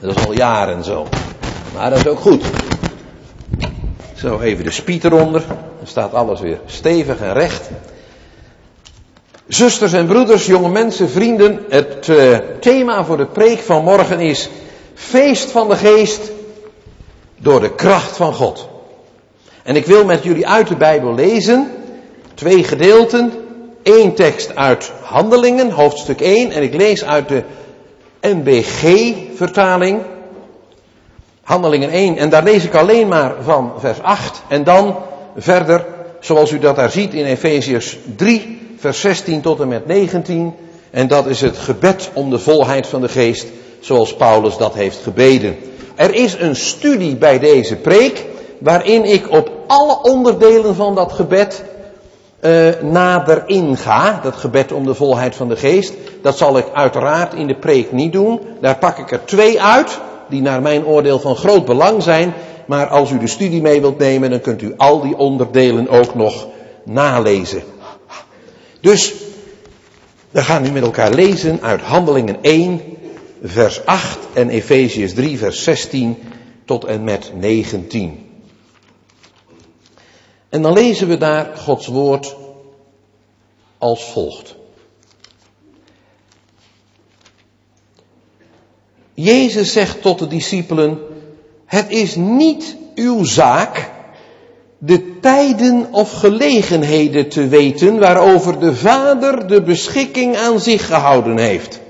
Dat is al jaren zo. Maar dat is ook goed. Zo even de spiet eronder. Dan staat alles weer stevig en recht. Zusters en broeders, jonge mensen, vrienden. Het thema voor de preek van morgen is feest van de geest door de kracht van God. En ik wil met jullie uit de Bijbel lezen. 2 gedeelten. 1 tekst uit Handelingen, hoofdstuk 1. En ik lees uit de NBG-vertaling. Handelingen 1. En daar lees ik alleen maar van vers 8. En dan verder, zoals u dat daar ziet in Efeziërs 3, vers 16 tot en met 19. En dat is het gebed om de volheid van de geest, zoals Paulus dat heeft gebeden. Er is een studie bij deze preek, waarin ik op alle onderdelen van dat gebed nader inga. Dat gebed om de volheid van de geest. Dat zal ik uiteraard in de preek niet doen. Daar pak ik er 2 uit, die naar mijn oordeel van groot belang zijn. Maar als u de studie mee wilt nemen, dan kunt u al die onderdelen ook nog nalezen. Dus, we gaan nu met elkaar lezen uit Handelingen 1, vers 8 en Efeziërs 3, vers 16 tot en met 19. En dan lezen we daar Gods woord als volgt. Jezus zegt tot de discipelen: het is niet uw zaak de tijden of gelegenheden te weten waarover de Vader de beschikking aan zich gehouden heeft.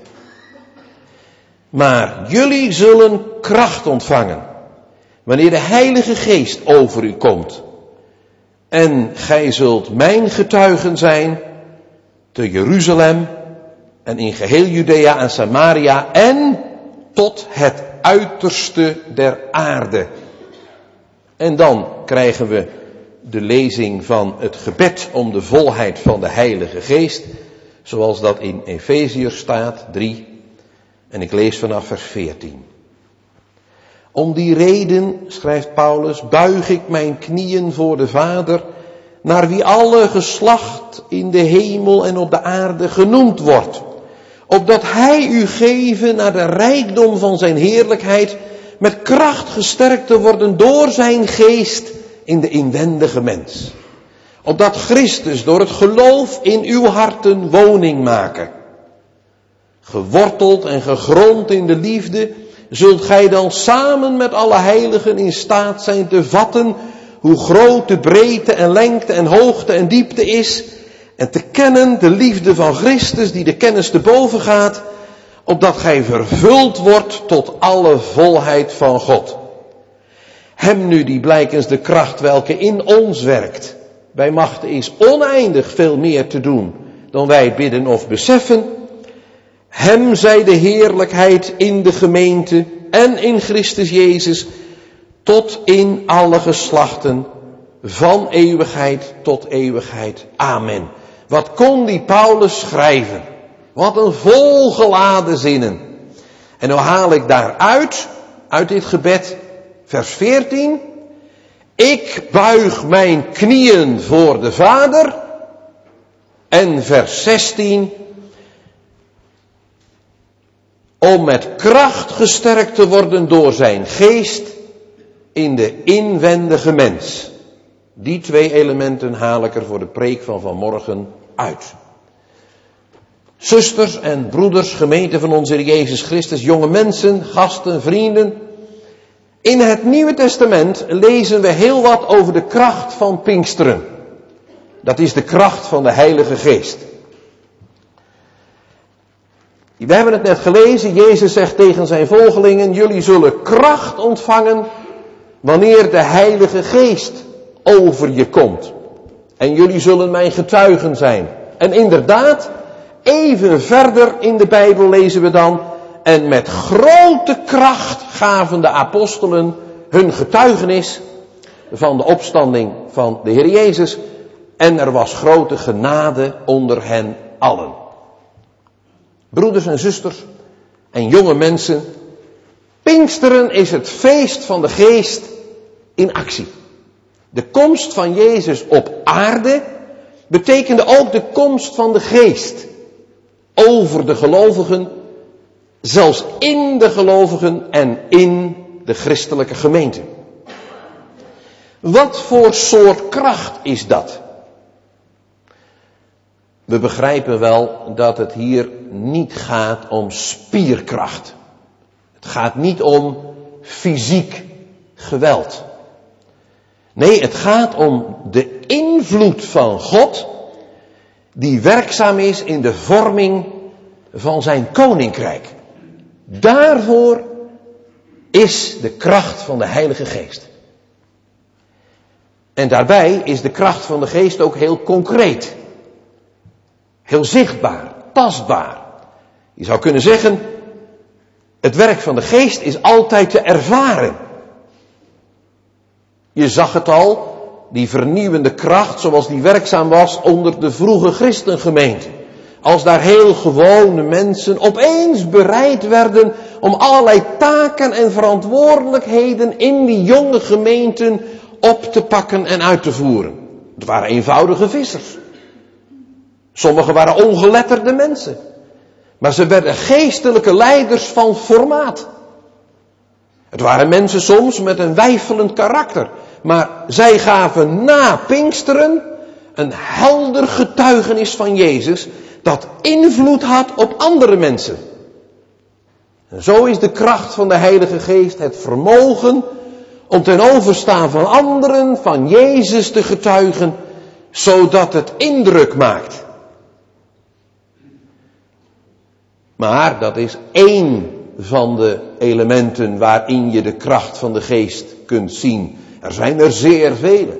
Maar jullie zullen kracht ontvangen wanneer de Heilige Geest over u komt. En gij zult mijn getuigen zijn te Jeruzalem en in geheel Judea en Samaria en tot het uiterste der aarde. En dan krijgen we de lezing van het gebed om de volheid van de Heilige Geest, zoals dat in Efeziërs staat, 3. En ik lees vanaf vers 14. Om die reden, schrijft Paulus, buig ik mijn knieën voor de Vader, naar wie alle geslacht in de hemel en op de aarde genoemd wordt, opdat hij u geven naar de rijkdom van zijn heerlijkheid, met kracht gesterkt te worden door zijn geest in de inwendige mens. Opdat Christus door het geloof in uw harten woning maken. Geworteld en gegrond in de liefde, zult gij dan samen met alle heiligen in staat zijn te vatten hoe groot de breedte en lengte en hoogte en diepte is, en te kennen de liefde van Christus die de kennis te boven gaat, opdat gij vervuld wordt tot alle volheid van God. Hem nu die blijkens de kracht welke in ons werkt, bij machte is oneindig veel meer te doen dan wij bidden of beseffen. Hem zij de heerlijkheid in de gemeente en in Christus Jezus tot in alle geslachten, van eeuwigheid tot eeuwigheid. Amen. Wat kon die Paulus schrijven? Wat een volgeladen zinnen. En nou haal ik daaruit, uit dit gebed, vers 14. Ik buig mijn knieën voor de Vader. En vers 16. Om met kracht gesterkt te worden door zijn geest in de inwendige mens. Die 2 elementen haal ik er voor de preek van vanmorgen uit. Zusters en broeders, gemeente van onze Heer Jezus Christus, jonge mensen, gasten, vrienden. In het Nieuwe Testament lezen we heel wat over de kracht van Pinksteren. Dat is de kracht van de Heilige Geest. We hebben het net gelezen, Jezus zegt tegen zijn volgelingen: jullie zullen kracht ontvangen wanneer de Heilige Geest over je komt. En jullie zullen mijn getuigen zijn. En inderdaad, even verder in de Bijbel lezen we dan: en met grote kracht gaven de apostelen hun getuigenis van de opstanding van de Heer Jezus. En er was grote genade onder hen allen. Broeders en zusters en jonge mensen, Pinksteren is het feest van de geest in actie. De komst van Jezus op aarde betekende ook de komst van de geest over de gelovigen Zelfs in de gelovigen en in de christelijke gemeente. Wat voor soort kracht is dat? We begrijpen wel dat het hier niet gaat om spierkracht. Het gaat niet om fysiek geweld. Nee, het gaat om de invloed van God die werkzaam is in de vorming van zijn koninkrijk. Daarvoor is de kracht van de Heilige Geest. En daarbij is de kracht van de Geest ook heel concreet. Heel zichtbaar, tastbaar. Je zou kunnen zeggen, het werk van de Geest is altijd te ervaren. Je zag het al, die vernieuwende kracht zoals die werkzaam was onder de vroege christengemeente. Als daar heel gewone mensen opeens bereid werden om allerlei taken en verantwoordelijkheden in die jonge gemeenten op te pakken en uit te voeren. Het waren eenvoudige vissers. Sommigen waren ongeletterde mensen. Maar ze werden geestelijke leiders van formaat. Het waren mensen soms met een weifelend karakter. Maar zij gaven na Pinksteren een helder getuigenis van Jezus dat invloed had op andere mensen. En zo is de kracht van de Heilige Geest het vermogen om ten overstaan van anderen van Jezus te getuigen, zodat het indruk maakt. Maar dat is één van de elementen waarin je de kracht van de Geest kunt zien. Er zijn er zeer vele.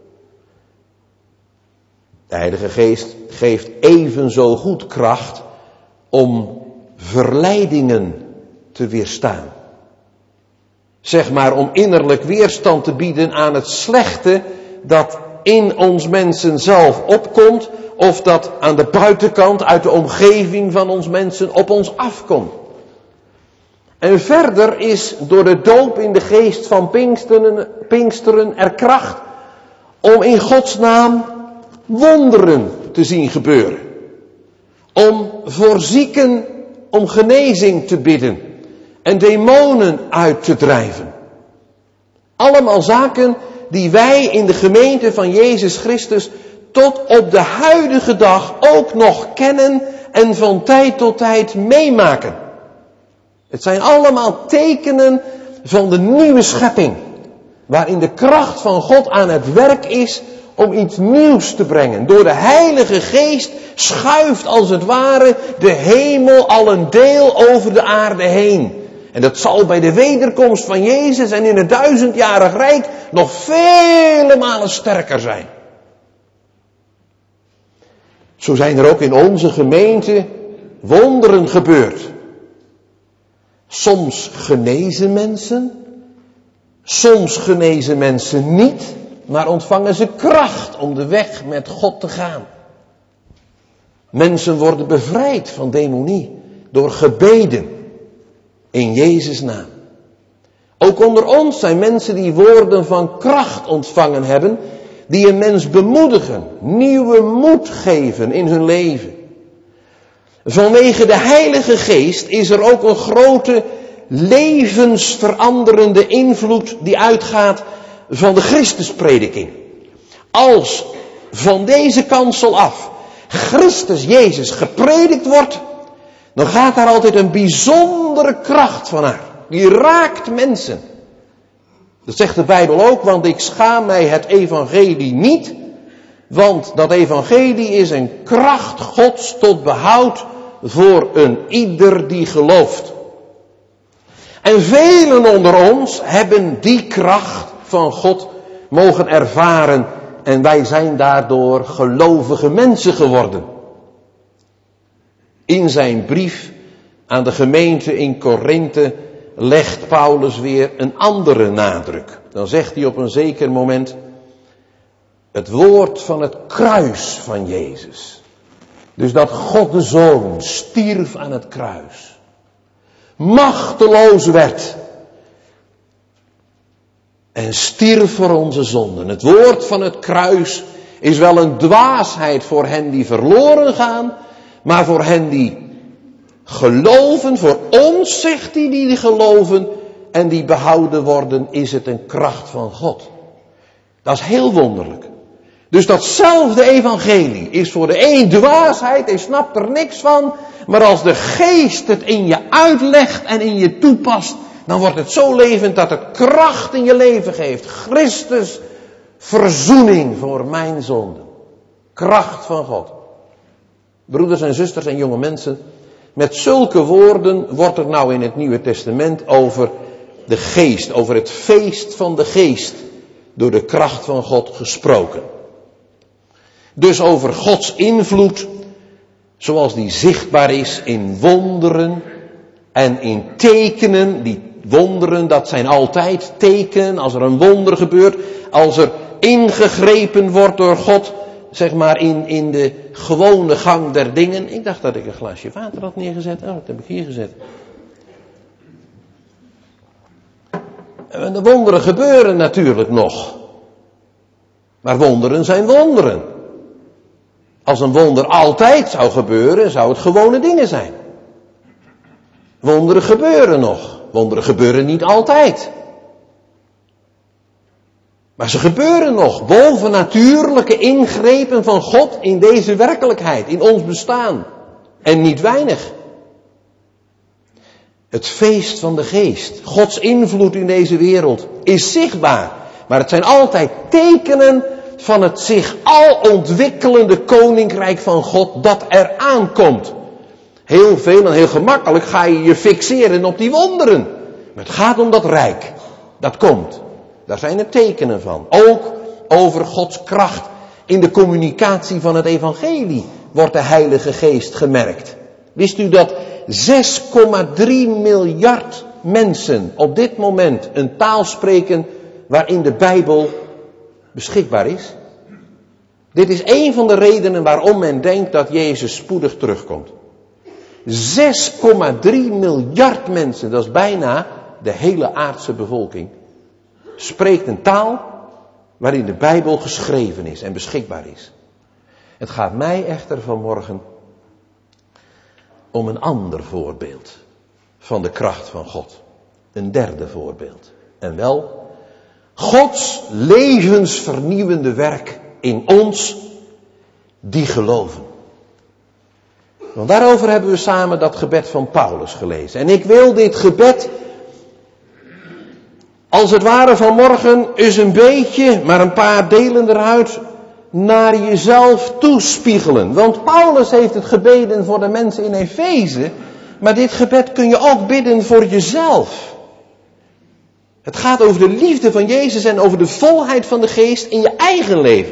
De Heilige Geest geeft evenzo goed kracht om verleidingen te weerstaan. Zeg maar om innerlijk weerstand te bieden aan het slechte dat in ons mensen zelf opkomt, of dat aan de buitenkant uit de omgeving van ons mensen op ons afkomt. En verder is door de doop in de geest van Pinksteren er kracht om in Gods naam wonderen te zien gebeuren. Om voor zieken om genezing te bidden en demonen uit te drijven. Allemaal zaken die wij in de gemeente van Jezus Christus tot op de huidige dag ook nog kennen en van tijd tot tijd meemaken. Het zijn allemaal tekenen van de nieuwe schepping, waarin de kracht van God aan het werk is om iets nieuws te brengen. Door de Heilige Geest schuift als het ware de hemel al een deel over de aarde heen. En dat zal bij de wederkomst van Jezus en in het 1000-jarig rijk nog vele malen sterker zijn. Zo zijn er ook in onze gemeente wonderen gebeurd. Soms genezen mensen, soms genezen mensen niet, maar ontvangen ze kracht om de weg met God te gaan. Mensen worden bevrijd van demonie door gebeden in Jezus' naam. Ook onder ons zijn mensen die woorden van kracht ontvangen hebben, die een mens bemoedigen, nieuwe moed geven in hun leven. Vanwege de Heilige Geest is er ook een grote levensveranderende invloed die uitgaat van de Christusprediking. Als van deze kansel af Christus Jezus gepredikt wordt, dan gaat daar altijd een bijzondere kracht van uit. Die raakt mensen. Dat zegt de Bijbel ook, want ik schaam mij het evangelie niet, want dat evangelie is een kracht Gods tot behoud voor een ieder die gelooft. En velen onder ons hebben die kracht van God mogen ervaren en wij zijn daardoor gelovige mensen geworden. In zijn brief aan de gemeente in Korinthe legt Paulus weer een andere nadruk. Dan zegt hij op een zeker moment: het woord van het kruis van Jezus. Dus dat God de Zoon stierf aan het kruis. Machteloos werd. En stierf voor onze zonden. Het woord van het kruis is wel een dwaasheid voor hen die verloren gaan. Maar voor hen die Geloven voor ons, zegt hij, die geloven en die behouden worden, is het een kracht van God. Dat is heel wonderlijk. Dus datzelfde evangelie is voor de een dwaasheid, hij snapt er niks van. Maar als de geest het in je uitlegt en in je toepast, dan wordt het zo levend dat het kracht in je leven geeft. Christus, verzoening voor mijn zonden. Kracht van God. Broeders en zusters en jonge mensen, met zulke woorden wordt er nou in het Nieuwe Testament over de geest, over het feest van de geest, door de kracht van God gesproken. Dus over Gods invloed, zoals die zichtbaar is in wonderen en in tekenen. Die wonderen, dat zijn altijd tekenen. Als er een wonder gebeurt, als er ingegrepen wordt door God, zeg maar in de gewone gang der dingen. Ik dacht dat ik een glaasje water had neergezet. Oh, dat heb ik hier gezet. En de wonderen gebeuren natuurlijk nog. Maar wonderen zijn wonderen. Als een wonder altijd zou gebeuren, zou het gewone dingen zijn. Wonderen gebeuren nog. Wonderen gebeuren niet altijd. Maar ze gebeuren nog. Bovennatuurlijke ingrepen van God in deze werkelijkheid, in ons bestaan. En niet weinig. Het feest van de geest, Gods invloed in deze wereld, is zichtbaar. Maar het zijn altijd tekenen van het zich al ontwikkelende koninkrijk van God dat er aankomt. Heel veel en heel gemakkelijk ga je je fixeren op die wonderen. Maar het gaat om dat rijk. Dat komt. Daar zijn er tekenen van. Ook over Gods kracht in de communicatie van het evangelie wordt de Heilige Geest gemerkt. Wist u dat 6,3 miljard mensen op dit moment een taal spreken waarin de Bijbel beschikbaar is? Dit is een van de redenen waarom men denkt dat Jezus spoedig terugkomt. 6,3 miljard mensen, dat is bijna de hele aardse bevolking, spreekt een taal waarin de Bijbel geschreven is en beschikbaar is. Het gaat mij echter vanmorgen om een ander voorbeeld van de kracht van God. Een derde voorbeeld. En wel, Gods levensvernieuwende werk in ons die geloven. Want daarover hebben we samen dat gebed van Paulus gelezen. En ik wil dit gebed als het ware vanmorgen eens een beetje, maar een paar delen eruit, naar jezelf toespiegelen. Want Paulus heeft het gebeden voor de mensen in Efeze, maar dit gebed kun je ook bidden voor jezelf. Het gaat over de liefde van Jezus en over de volheid van de geest in je eigen leven.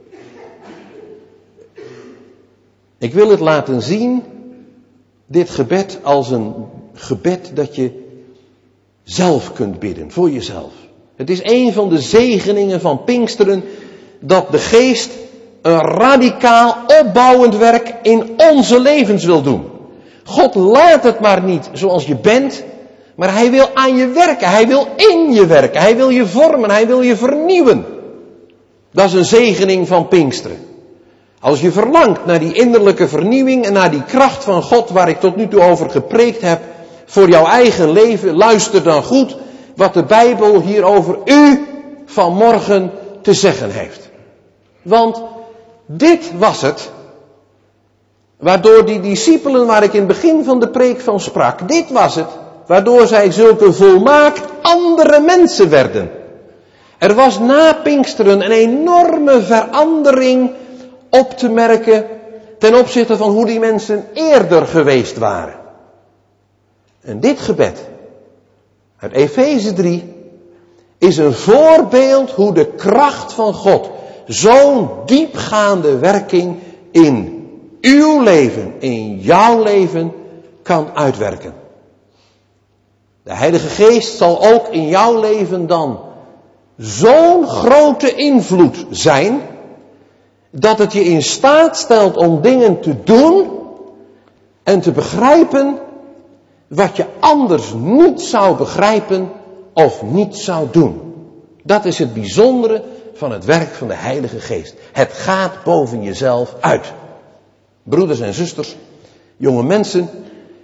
Ik wil het laten zien, dit gebed, als een gebed dat je zelf kunt bidden, voor jezelf. Het is een van de zegeningen van Pinksteren, dat de geest een radicaal opbouwend werk in onze levens wil doen. God laat het maar niet zoals je bent, maar hij wil aan je werken, hij wil in je werken, hij wil je vormen, hij wil je vernieuwen. Dat is een zegening van Pinksteren. Als je verlangt naar die innerlijke vernieuwing en naar die kracht van God waar ik tot nu toe over gepreekt heb, voor jouw eigen leven, luister dan goed wat de Bijbel hier over u vanmorgen te zeggen heeft. Want dit was het, waardoor die discipelen waar ik in het begin van de preek van sprak, dit was het, waardoor zij zulke volmaakt andere mensen werden. Er was na Pinksteren een enorme verandering op te merken ten opzichte van hoe die mensen eerder geweest waren. En dit gebed uit Efeze 3 is een voorbeeld hoe de kracht van God zo'n diepgaande werking in uw leven, in jouw leven kan uitwerken. De Heilige Geest zal ook in jouw leven dan zo'n grote invloed zijn, dat het je in staat stelt om dingen te doen en te begrijpen wat je anders niet zou begrijpen of niet zou doen. Dat is het bijzondere van het werk van de Heilige Geest. Het gaat boven jezelf uit. Broeders en zusters, jonge mensen,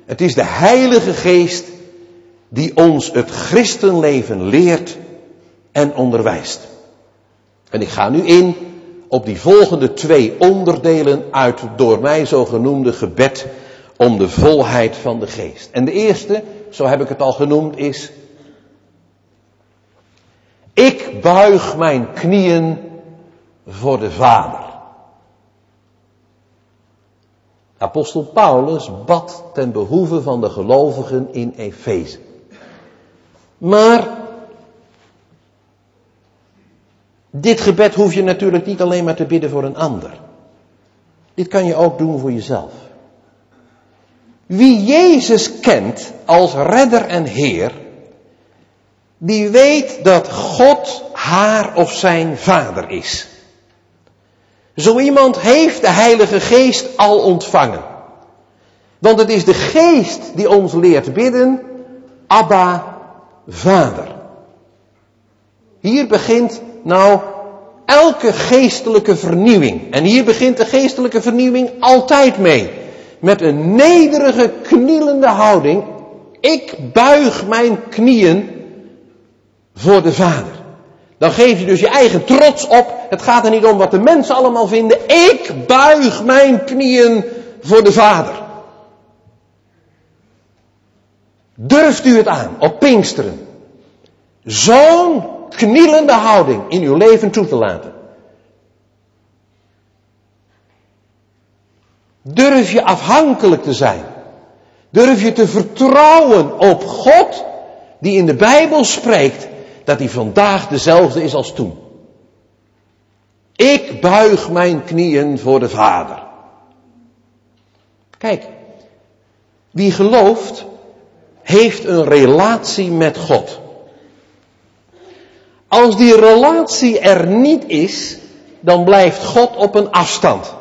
Het is de Heilige Geest die ons het christenleven leert en onderwijst. En ik ga nu in op die volgende 2 onderdelen uit het door mij zo genoemde gebed om de volheid van de Geest. En de eerste, zo heb ik het al genoemd, is: ik buig mijn knieën voor de Vader. Apostel Paulus bad ten behoeve van de gelovigen in Efeze. Maar dit gebed hoef je natuurlijk niet alleen maar te bidden voor een ander. Dit kan je ook doen voor jezelf. Wie Jezus kent als redder en Heer, die weet dat God haar of zijn vader is. Zo iemand heeft de Heilige Geest al ontvangen. Want het is de Geest die ons leert bidden: Abba, Vader. Hier begint nou elke geestelijke vernieuwing. En hier begint de geestelijke vernieuwing altijd mee. Met een nederige, knielende houding. Ik buig mijn knieën voor de Vader. Dan geef je dus je eigen trots op. Het gaat er niet om wat de mensen allemaal vinden. Ik buig mijn knieën voor de Vader. Durft u het aan op Pinksteren? Zo'n knielende houding in uw leven toe te laten. Durf je afhankelijk te zijn. Durf je te vertrouwen op God die in de Bijbel spreekt dat hij vandaag dezelfde is als toen. Ik buig mijn knieën voor de Vader. Kijk, wie gelooft, heeft een relatie met God. Als die relatie er niet is, dan blijft God op een afstand.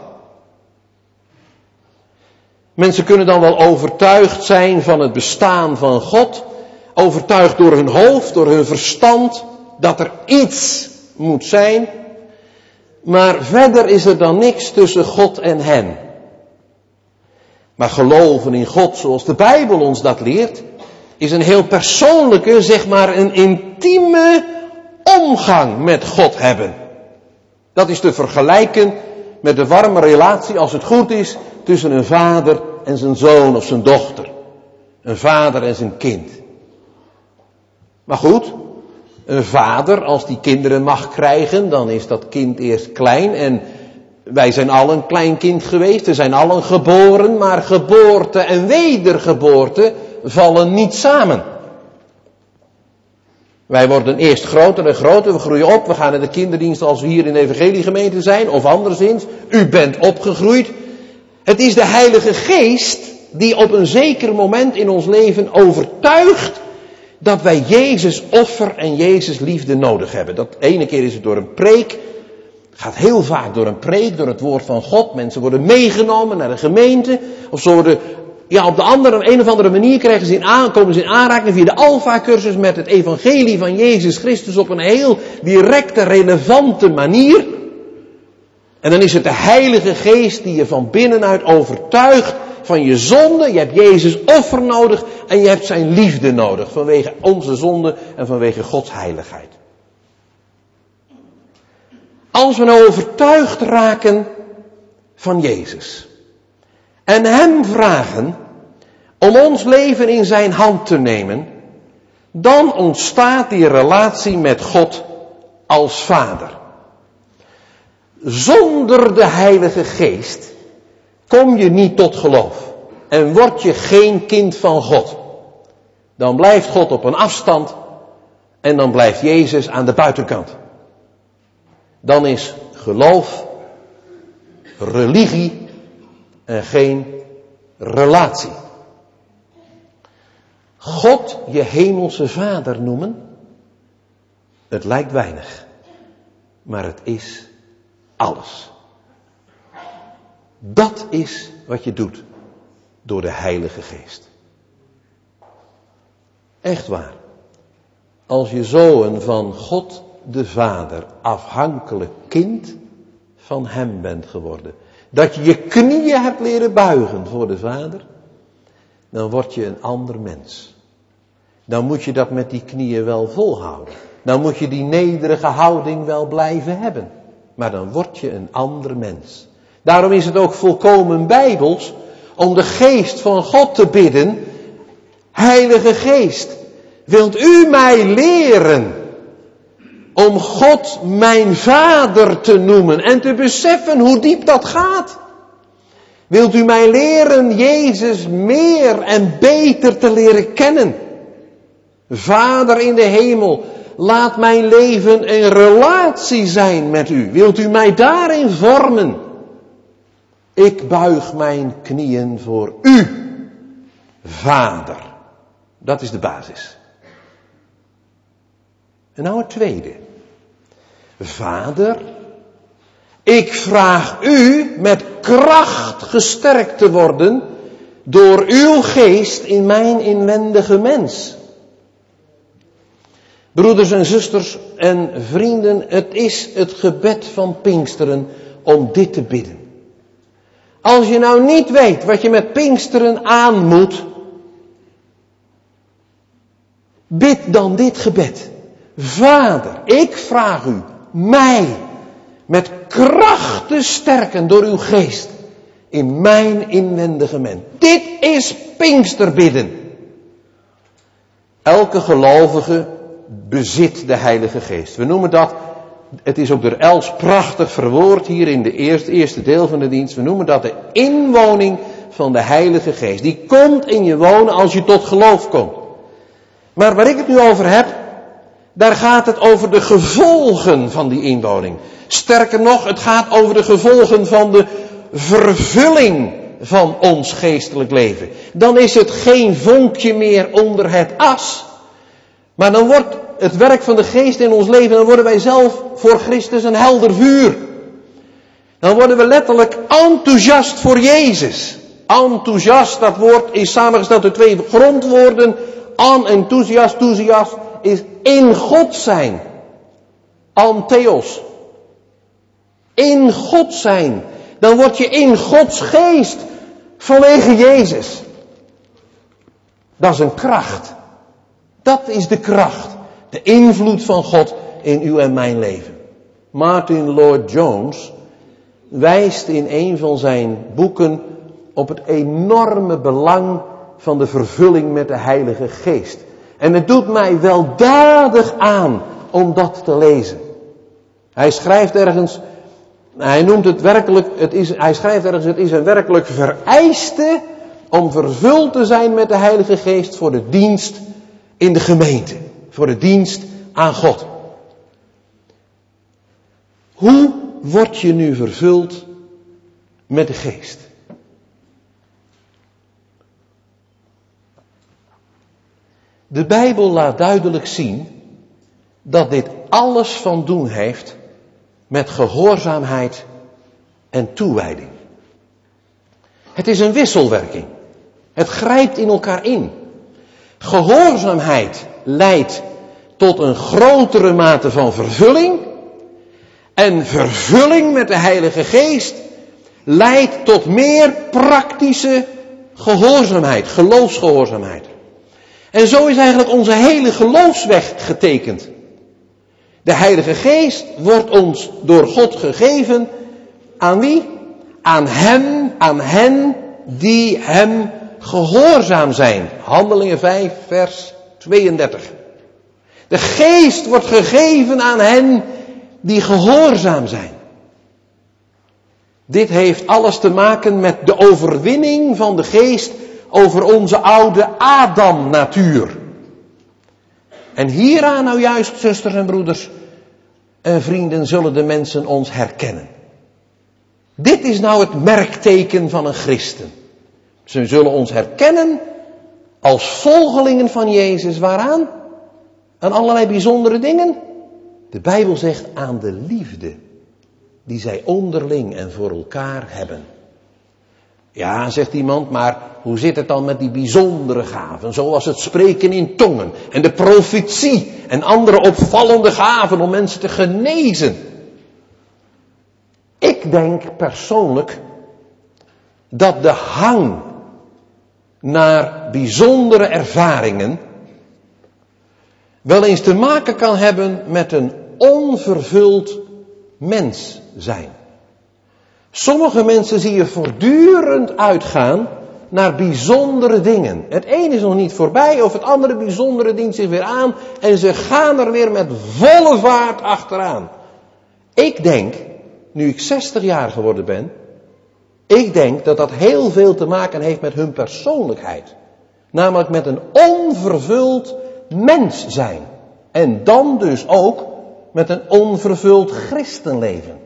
Mensen kunnen dan wel overtuigd zijn van het bestaan van God, overtuigd door hun hoofd, door hun verstand, dat er iets moet zijn, maar verder is er dan niks tussen God en hen. Maar geloven in God zoals de Bijbel ons dat leert, is een heel persoonlijke, zeg maar een intieme omgang met God hebben. Dat is te vergelijken met de warme relatie, als het goed is, tussen een vader en zijn zoon of zijn dochter. Een vader en zijn kind. Maar goed, een vader, als die kinderen mag krijgen, dan is dat kind eerst klein. En wij zijn allen een klein kind geweest, we zijn allen geboren, maar geboorte en wedergeboorte vallen niet samen. Wij worden eerst groter en groter, we groeien op, we gaan naar de kinderdienst als we hier in de evangeliegemeente zijn, of anderszins. U bent opgegroeid. Het is de Heilige Geest die op een zeker moment in ons leven overtuigt dat wij Jezus offer en Jezus liefde nodig hebben. Dat ene keer is het door een preek. Het gaat heel vaak door een preek, door het woord van God. Mensen worden meegenomen naar de gemeente. Of ze worden, op de een of andere manier komen ze in aanraking via de Alpha-cursus met het evangelie van Jezus Christus op een heel directe, relevante manier. En dan is het de Heilige Geest die je van binnenuit overtuigt van je zonde. Je hebt Jezus offer nodig en je hebt zijn liefde nodig vanwege onze zonde en vanwege Gods heiligheid. Als we nou overtuigd raken van Jezus en hem vragen om ons leven in zijn hand te nemen, dan ontstaat die relatie met God als Vader. Zonder de Heilige Geest kom je niet tot geloof en word je geen kind van God. Dan blijft God op een afstand en dan blijft Jezus aan de buitenkant. Dan is geloof religie en geen relatie. God je hemelse Vader noemen, het lijkt weinig, maar het is alles. Dat is wat je doet door de Heilige Geest. Echt waar. Als je zo een van God de Vader afhankelijk kind van hem bent geworden. Dat je je knieën hebt leren buigen voor de Vader. dan word je een ander mens. Dan moet je dat met die knieën wel volhouden. Dan moet je die nederige houding wel blijven hebben. Maar dan word je een ander mens. Daarom is het ook volkomen bijbels om de geest van God te bidden. Heilige Geest, wilt u mij leren om God mijn Vader te noemen en te beseffen hoe diep dat gaat? Wilt u mij leren Jezus meer en beter te leren kennen? Vader in de hemel, laat mijn leven een relatie zijn met u. Wilt u mij daarin vormen? Ik buig mijn knieën voor u, Vader. Dat is de basis. En nou het tweede. Vader, ik vraag u met kracht gesterkt te worden door uw geest in mijn inwendige mens. Broeders en zusters en vrienden, het is het gebed van Pinksteren om dit te bidden. Als je nou niet weet wat je met Pinksteren aan moet, bid dan dit gebed. Vader, ik vraag u mij met kracht te sterken door uw geest in mijn inwendige mens. Dit is Pinksterbidden. Elke gelovige bezit de Heilige Geest. We noemen dat, het is ook door Els prachtig verwoord hier in de eerste deel van de dienst. We noemen dat de inwoning van de Heilige Geest. Die komt in je wonen als je tot geloof komt. Maar waar ik het nu over heb, daar gaat het over de gevolgen van die inwoning. Sterker nog, het gaat over de gevolgen van de vervulling van ons geestelijk leven. Dan is het geen vonkje meer onder het as. Maar dan wordt het werk van de geest in ons leven, dan worden wij zelf voor Christus een helder vuur. Dan worden we letterlijk enthousiast voor Jezus. Enthousiast, dat woord is samengesteld uit 2 grondwoorden. Enthousiast is in God zijn. Antheos. In God zijn. Dan word je in Gods geest vanwege Jezus. Dat is een kracht. Dat is de kracht. De invloed van God in uw en mijn leven. Martin Lloyd-Jones wijst in een van zijn boeken op het enorme belang van de vervulling met de Heilige Geest. En het doet mij weldadig aan om dat te lezen. Hij schrijft ergens, hij noemt het werkelijk, hij schrijft ergens, het is een werkelijk vereiste om vervuld te zijn met de Heilige Geest voor de dienst in de gemeente. Voor de dienst aan God. Hoe word je nu vervuld met de Geest? De Bijbel laat duidelijk zien dat dit alles van doen heeft met gehoorzaamheid en toewijding. Het is een wisselwerking. Het grijpt in elkaar in. Gehoorzaamheid leidt tot een grotere mate van vervulling. En vervulling met de Heilige Geest leidt tot meer praktische gehoorzaamheid, geloofsgehoorzaamheid. En zo is eigenlijk onze hele geloofsweg getekend. De Heilige Geest wordt ons door God gegeven. Aan wie? Aan hen die hem gehoorzaam zijn. Handelingen 5 vers 32. De Geest wordt gegeven aan hen die gehoorzaam zijn. Dit heeft alles te maken met de overwinning van de Geest over onze oude Adam-natuur. En hieraan nou juist, zusters en broeders en vrienden, zullen de mensen ons herkennen. Dit is nou het merkteken van een christen. Ze zullen ons herkennen als volgelingen van Jezus. Waaraan? Aan allerlei bijzondere dingen. De Bijbel zegt aan de liefde die zij onderling en voor elkaar hebben. Ja, zegt iemand, maar hoe zit het dan met die bijzondere gaven? Zoals het spreken in tongen en de profetie en andere opvallende gaven om mensen te genezen. Ik denk persoonlijk dat de hang naar bijzondere ervaringen wel eens te maken kan hebben met een onvervuld mens zijn. Sommige mensen zie je voortdurend uitgaan naar bijzondere dingen. Het ene is nog niet voorbij of het andere bijzondere dient zich weer aan en ze gaan er weer met volle vaart achteraan. Ik denk, nu ik 60 jaar geworden ben, ik denk dat dat heel veel te maken heeft met hun persoonlijkheid. Namelijk met een onvervuld mens zijn. En dan dus ook met een onvervuld christenleven.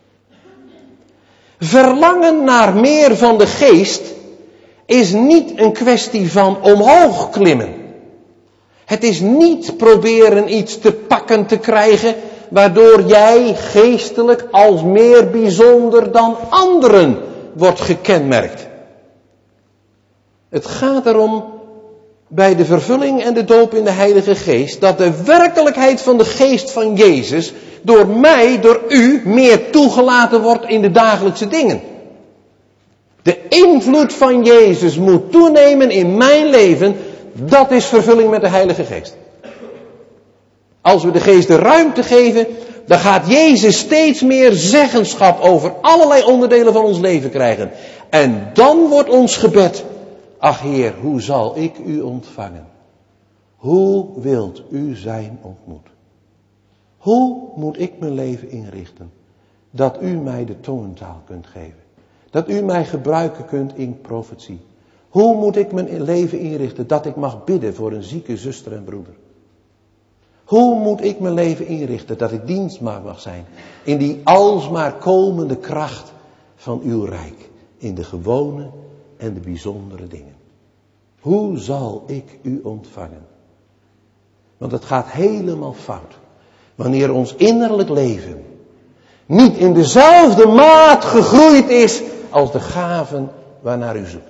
Verlangen naar meer van de geest is niet een kwestie van omhoog klimmen. Het is niet proberen iets te pakken te krijgen waardoor jij geestelijk als meer bijzonder dan anderen wordt gekenmerkt. Het gaat erom bij de vervulling en de doop in de Heilige Geest dat de werkelijkheid van de geest van Jezus door mij, door u, meer toegelaten wordt in de dagelijkse dingen. De invloed van Jezus moet toenemen in mijn leven, dat is vervulling met de Heilige Geest. Als we de Geest de ruimte geven, dan gaat Jezus steeds meer zeggenschap over allerlei onderdelen van ons leven krijgen. En dan wordt ons gebed: ach Heer, hoe zal ik u ontvangen? Hoe wilt u zijn ontmoet? Hoe moet ik mijn leven inrichten? Dat u mij de tongentaal kunt geven. Dat u mij gebruiken kunt in profetie. Hoe moet ik mijn leven inrichten dat ik mag bidden voor een zieke zuster en broeder? Hoe moet ik mijn leven inrichten dat ik dienstmaag mag zijn in die alsmaar komende kracht van uw rijk, in de gewone en de bijzondere dingen? Hoe zal ik u ontvangen? Want het gaat helemaal fout wanneer ons innerlijk leven niet in dezelfde maat gegroeid is als de gaven waarnaar u zoekt.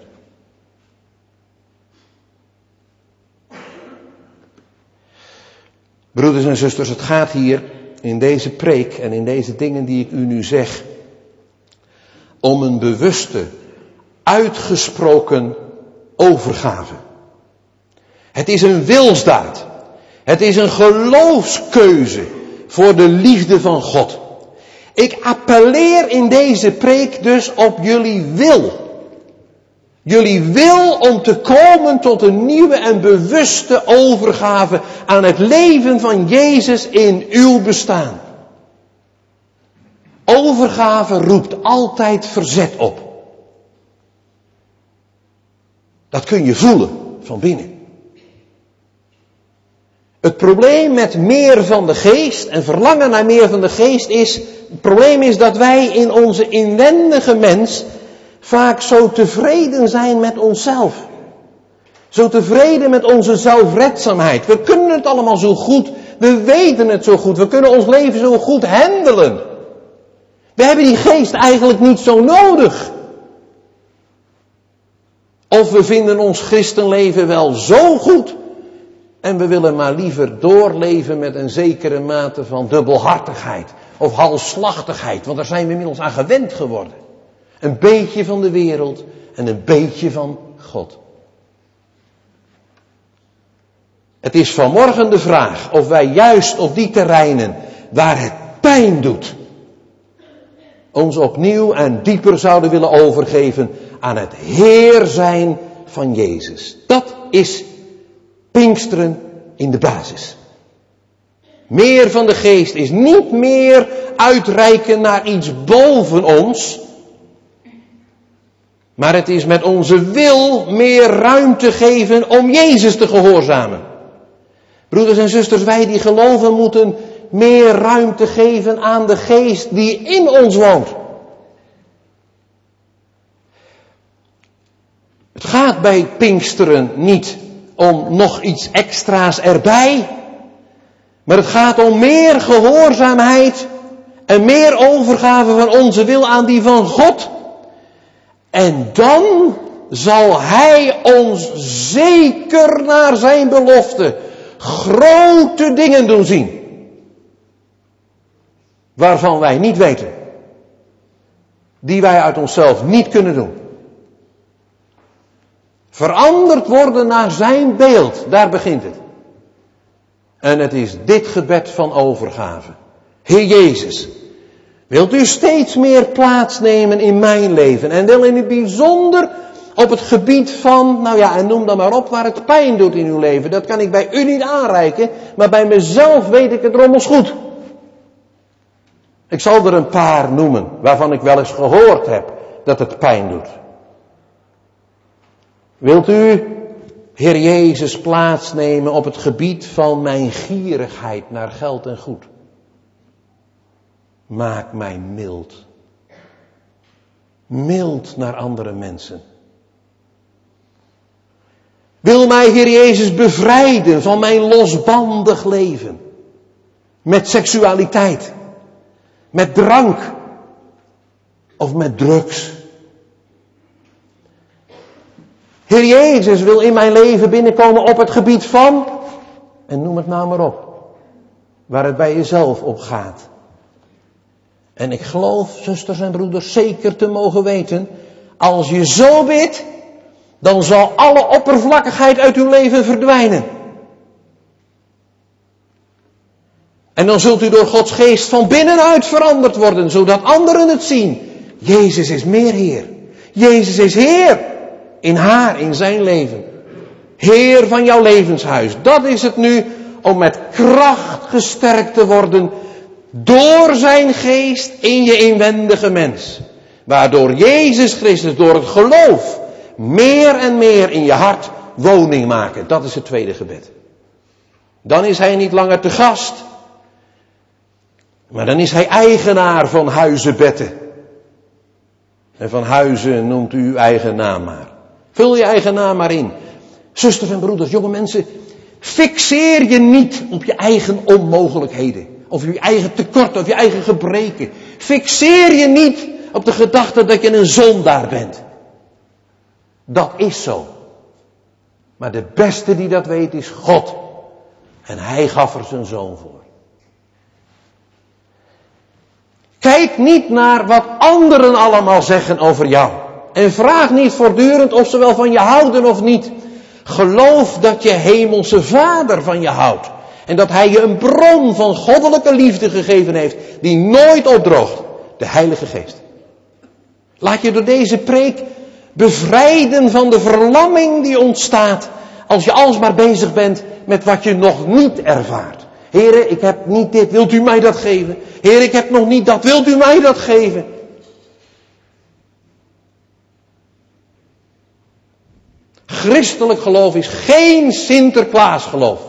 Broeders en zusters, het gaat hier in deze preek en in deze dingen die ik u nu zeg om een bewuste, uitgesproken overgave. Het is een wilsdaad. Het is een geloofskeuze voor de liefde van God. Ik appelleer in deze preek dus op jullie wil. Jullie wil om te komen tot een nieuwe en bewuste overgave aan het leven van Jezus in uw bestaan. Overgave roept altijd verzet op. Dat kun je voelen van binnen. Het probleem met meer van de geest en verlangen naar meer van de geest is, het probleem is dat wij in onze inwendige mens vaak zo tevreden zijn met onszelf. Zo tevreden met onze zelfredzaamheid. We kunnen het allemaal zo goed. We weten het zo goed. We kunnen ons leven zo goed handelen. We hebben die geest eigenlijk niet zo nodig. Of we vinden ons christenleven wel zo goed. En we willen maar liever doorleven met een zekere mate van dubbelhartigheid. Of halsslachtigheid. Want daar zijn we inmiddels aan gewend geworden. Een beetje van de wereld en een beetje van God. Het is vanmorgen de vraag of wij juist op die terreinen waar het pijn doet, ons opnieuw en dieper zouden willen overgeven aan het Heer zijn van Jezus. Dat is Pinksteren in de basis. Meer van de geest is niet meer uitreiken naar iets boven ons. Maar het is met onze wil meer ruimte geven om Jezus te gehoorzamen. Broeders en zusters, wij die geloven moeten meer ruimte geven aan de geest die in ons woont. Het gaat bij Pinksteren niet om nog iets extra's erbij. Maar het gaat om meer gehoorzaamheid en meer overgave van onze wil aan die van God. En dan zal Hij ons zeker naar zijn belofte grote dingen doen zien. Waarvan wij niet weten. Die wij uit onszelf niet kunnen doen. Veranderd worden naar zijn beeld. Daar begint het. En het is dit gebed van overgave. Heer Jezus, wilt u steeds meer plaatsnemen in mijn leven? En wel in het bijzonder op het gebied van, nou ja, en noem dan maar op waar het pijn doet in uw leven. Dat kan ik bij u niet aanreiken, maar bij mezelf weet ik het rommels goed. Ik zal er een paar noemen, waarvan ik wel eens gehoord heb dat het pijn doet. Wilt u, Heer Jezus, plaatsnemen op het gebied van mijn gierigheid naar geld en goed? Maak mij mild. Mild naar andere mensen. Wil mij, Heer Jezus, bevrijden van mijn losbandig leven. Met seksualiteit. Met drank. Of met drugs. Heer Jezus wil in mijn leven binnenkomen op het gebied van, en noem het nou maar op, waar het bij jezelf op gaat. En ik geloof, zusters en broeders, zeker te mogen weten, als je zo bidt, dan zal alle oppervlakkigheid uit uw leven verdwijnen. En dan zult u door Gods geest van binnenuit veranderd worden, zodat anderen het zien. Jezus is meer Heer. Jezus is Heer. In haar, in zijn leven. Heer van jouw levenshuis. Dat is het nu om met kracht gesterkt te worden door zijn geest in je inwendige mens. Waardoor Jezus Christus door het geloof meer en meer in je hart woning maken. Dat is het tweede gebed. Dan is hij niet langer te gast. Maar dan is hij eigenaar van huizenbetten. En van huizen noemt u uw eigen naam maar. Vul je eigen naam maar in. Zusters en broeders, jonge mensen. Fixeer je niet op je eigen onmogelijkheden. Of je eigen tekorten, of je eigen gebreken. Fixeer je niet op de gedachte dat je een zondaar bent. Dat is zo. Maar de beste die dat weet is God. En hij gaf er zijn zoon voor. Kijk niet naar wat anderen allemaal zeggen over jou. En vraag niet voortdurend of ze wel van je houden of niet. Geloof dat je hemelse Vader van je houdt. En dat hij je een bron van goddelijke liefde gegeven heeft. Die nooit opdroogt. De Heilige Geest. Laat je door deze preek bevrijden van de verlamming die ontstaat. Als je alsmaar bezig bent met wat je nog niet ervaart. Heere, ik heb niet dit, wilt u mij dat geven? Heer, ik heb nog niet dat, wilt u mij dat geven? Christelijk geloof is geen Sinterklaasgeloof.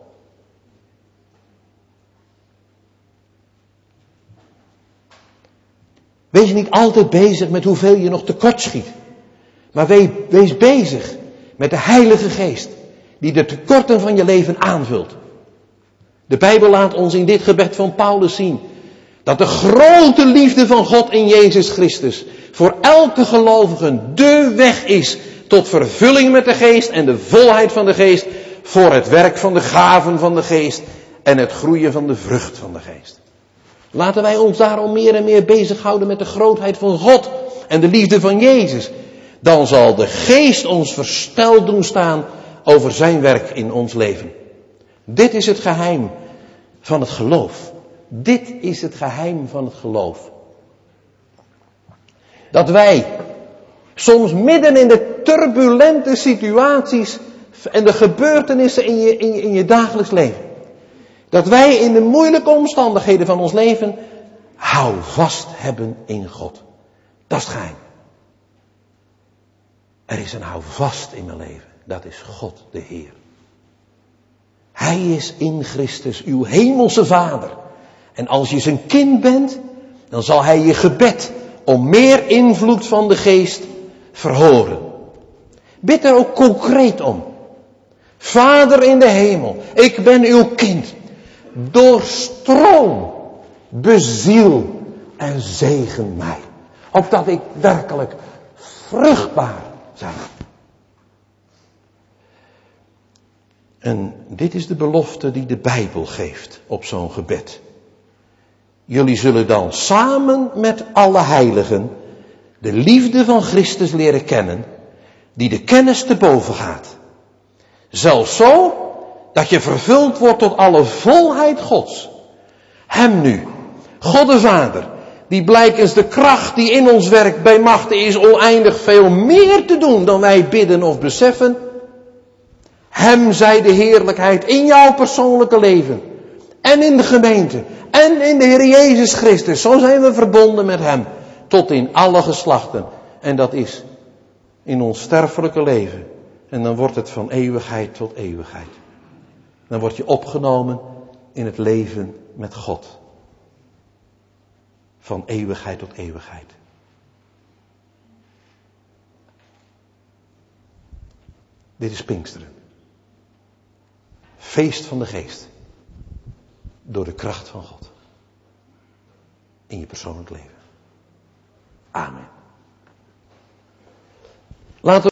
Wees niet altijd bezig met hoeveel je nog tekort schiet. Maar wees bezig met de Heilige Geest. Die de tekorten van je leven aanvult. De Bijbel laat ons in dit gebed van Paulus zien. Dat de grote liefde van God in Jezus Christus voor elke gelovige de weg is tot vervulling met de geest en de volheid van de geest. Voor het werk van de gaven van de geest en het groeien van de vrucht van de geest. Laten wij ons daarom meer en meer bezighouden met de grootheid van God en de liefde van Jezus. Dan zal de geest ons versteld doen staan over zijn werk in ons leven. Dit is het geheim van het geloof. Dit is het geheim van het geloof. Dat wij soms midden in de turbulente situaties en de gebeurtenissen in je dagelijks leven. Dat wij in de moeilijke omstandigheden van ons leven houvast hebben in God. Dat is het geheim. Er is een houvast in mijn leven. Dat is God de Heer. Hij is in Christus uw hemelse Vader. En als je zijn kind bent, dan zal hij je gebed om meer invloed van de geest verhoren. Bid er ook concreet om. Vader in de hemel, ik ben uw kind. Doorstroom, beziel en zegen mij. Opdat ik werkelijk vruchtbaar zijn. En dit is de belofte die de Bijbel geeft op zo'n gebed. Jullie zullen dan samen met alle heiligen de liefde van Christus leren kennen, die de kennis te boven gaat. Zelfs zo dat je vervuld wordt tot alle volheid Gods. Hem nu, God de Vader, die blijkens de kracht die in ons werkt bij machte is oneindig veel meer te doen dan wij bidden of beseffen. Hem zij de heerlijkheid in jouw persoonlijke leven en in de gemeente en in de Heer Jezus Christus. Zo zijn we verbonden met Hem tot in alle geslachten. En dat is in ons sterfelijke leven. En dan wordt het van eeuwigheid tot eeuwigheid. Dan word je opgenomen in het leven met God. Van eeuwigheid tot eeuwigheid. Dit is Pinksteren. Feest van de Geest. Door de kracht van God. In je persoonlijk leven. Amen. Laten we